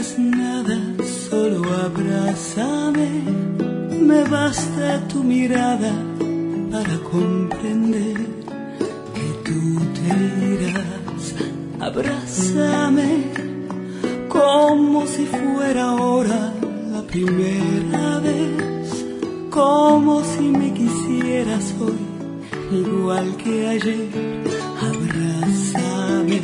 digas nada, solo abrázame. Me basta tu mirada para comprender que tú te irás. Abrázame como si fuera ahora la primera vez, como si me quisieras hoy, igual que ayer. Abrázame.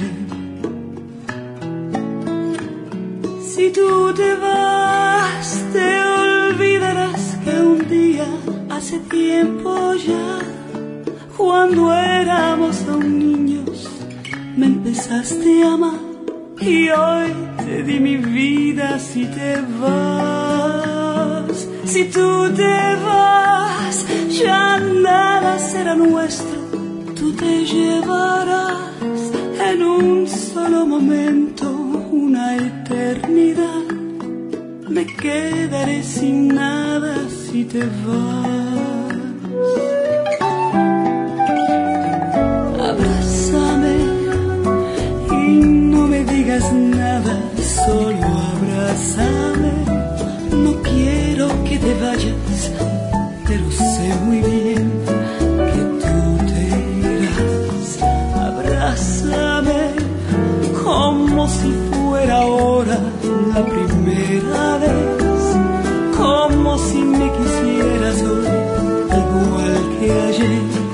Si tú te vas, te olvidarás que un día, hace tiempo ya, cuando éramos aún niños, me empezaste a amar. Y hoy te di mi vida si te vas. Si tú te vas, ya nada será nuestro. Tú te llevarás en un solo momento una eternidad. Me quedaré sin nada si te vas. Abrázame y no me digas nada, solo abrázame. No quiero que te vayas, pero sé muy bien que tú te irás. Abrázame como si fuera ahora la primera vez, como si me quisieras hoy, igual que ayer.